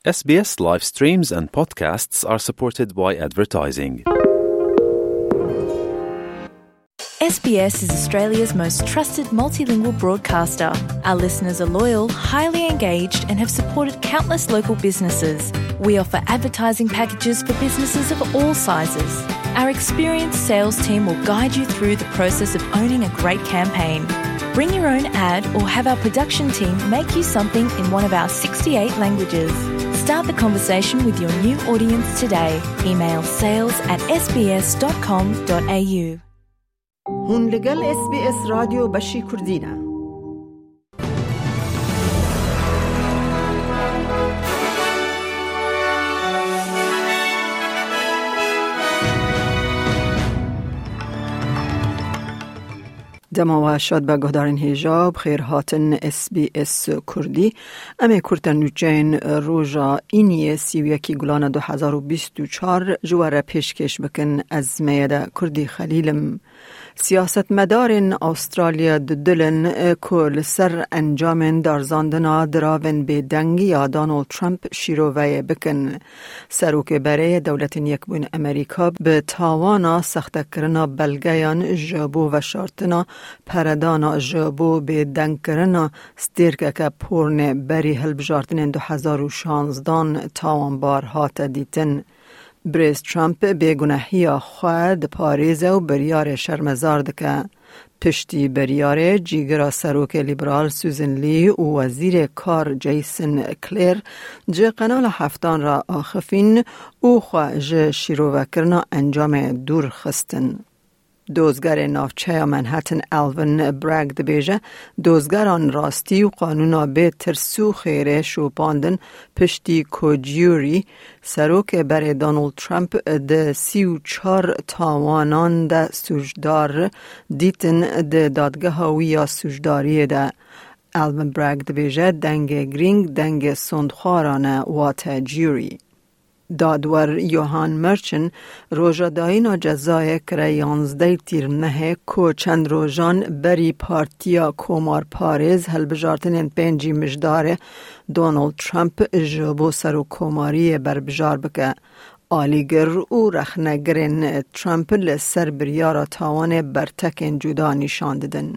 SBS live streams and podcasts are supported by advertising. SBS is Australia's most trusted multilingual broadcaster. Our listeners are loyal, highly engaged and have supported countless local businesses. We offer advertising packages for businesses of all sizes. Our experienced sales team will guide you through the process of owning a great campaign. Bring your own ad or have our production team make you something in one of our 68 languages. Start the conversation with your new audience today. Email sales@sbs.com.au. هون لگل SBS رادیو بشی کردینه. دما و شاد به گهدارین هیجاب خیر هاتن SBS کردی امی کرتن نوچین روژا اینی 31 گلان 2024 جوار پیشکش بکن از میده کردی خلیلم. سیاست مدارن استرالیا دلن کل سر انجام دارزاندنا دراون به دنگی یا دانالد ترامپ شیروه بکن. سروک برای دولت یکبون امریکا به تاوانا سخت کرنا بلگیان جابو و شارتنا پردانا جابو به دنگ کرنا ستیرکه که پورن بری هلبجارتن 2016 تاوان بار هات دیتن. بریس ترامپ بیگناهی خود پاریز و بریار شرمزار دکه. پشتی بریار جیگر سروک لیبرال سوزن لی و وزیر کار جیسن کلیر جه قنال هفتان را آخفین او خواه شیرو کرنا انجام دور خستن. دوزگر نافچه منهتن الوین برگ دبیجه دوزگران راستی و قانونا به ترسو خیره شوپاندن پشتی کوجیوری سروک بر دانالد ترامپ ده 34 تاوانان ده سوجدار دیتن ده دادگه هاوی یا سوجداری ده. الوین برگ دبیجه دنگ گرینگ دنگ سندخوارانه وات جیوری. دادور یوهان مرچن روژا داینا جزای کره 11 تیر نهه کو چند روژان بری پارتیا کومار پاریز هلبجارتن پنجی مجدار دونالد ترامپ جبو سر و کوماری بر بجار بکه. آلیگر و رخنگرین ترامپ لسر بریارا تاوان برتکن جدا نشان ددن.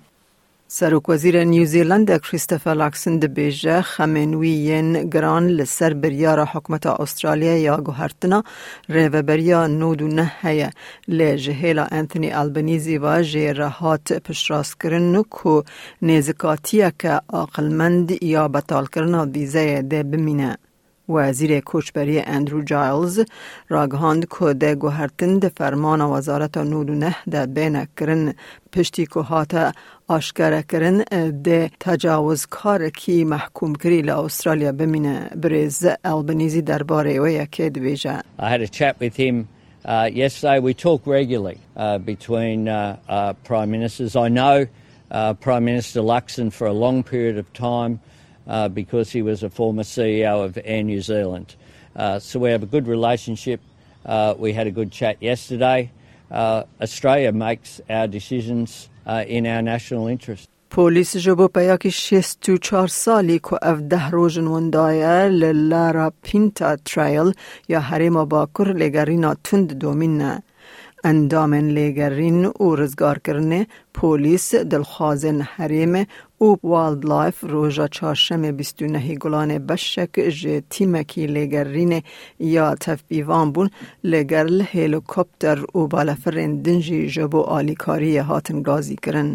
سروک وزیر نیوزیلند کریستوفر لاکسن دبیجه خمینویین گران لسر بریار حکمت استرالیا یا گوهرتنا ریو بریا نودو نهیه لجهیلا انتونی البنیزی و جیرهات پشراس کرن که نیزکاتیه که عقلمند یا بطال کرنا ویزه ده بمینه. وزیر کوچبری اندرو جایلز راگهاند که ده گوهرتن ده فرمان وزارت 99 ده بین کرن پشتی که هات آشکار کرن ده تجاوز کار کی محکوم کری لأسترالیا بمینه. بریز البنیزی درباره و یکی دویجه. I had a chat with him yesterday. We talk regularly between Prime Ministers. I know Prime Minister Luxon for a long period of time because he was a former CEO of Air New Zealand. So we have a good relationship. We had a good chat yesterday. Australia makes our decisions in our national interest. پولیس جبو پیاکی 64 سالی که 17 روزن وندایه للارا پینتا ترایل یا حریم باکر لگرینا تند دومینه. اندامن لیگرین و رزگار کرنه پولیس دلخوازن حریم و والد لایف روژا چهارشنبه 29 گلان بشک جه تیمکی لیگرین یا تفبیوان بون لگرل هلیکوپتر و بالافرین دنجی جبو آلیکاری هاتن گازی کرن.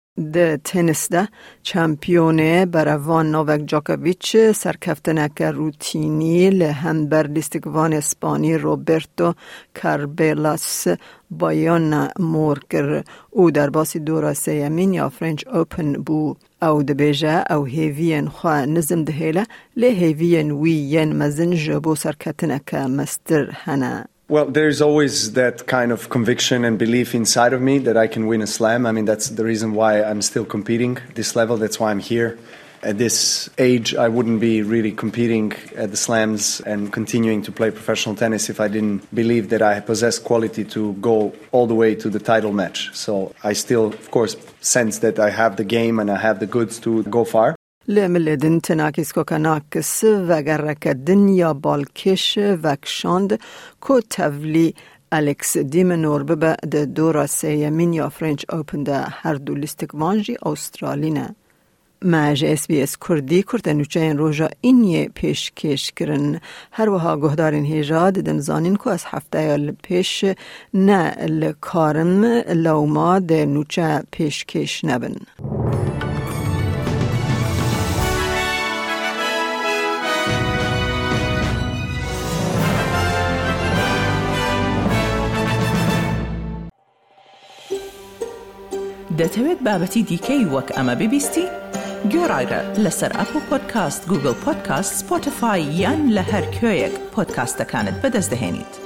ده تنس ده چمپیونه بروان نووک جاکوویچ سرکفتنک روتینی لهمبر لیستگوان اسپانی روبرتو کاربلاس بایان مورکر او در باسی دورا سیمین یا فرنچ اوپن بو او دبیجه او هیوین خواه نزم دهیله لی هیوین ویین مزن جبو سرکفتنک مستر هنه. Well, there's always that kind of conviction and belief inside of me that I can win a slam. I mean, that's the reason why I'm still competing this level. That's why I'm here. At this age, I wouldn't be really competing at the slams and continuing to play professional tennis if I didn't believe that I possess quality to go all the way to the title match. So I still, of course, sense that I have the game and I have the goods to go far. لملدن تناکیس کو کناکس وگرک دنیا بالکش وکشاند کو تولی الکس دیمنور به دورا سیمین یا فرنچ اوپن ده هر دو لیستک وانجی استرالینه. ماج اس بی اس کردی کرتنوچین روژا اینیه پیش کش کرن هر وها گهدارین هیجاد دن زانین کو از هفته پیش نه لکارم لوما ده نوچه پیش کش نبن. دەتەوێت بابەتی دیکەی وەک ئەمە ببیستی؟ گۆڕایرە لەسەر ئەپل پۆدکاست، گوگل پۆدکاست، سپۆتیفای یان لە هەر کوێیەک پۆدکاستەکانت بەدەست دەهێنیت.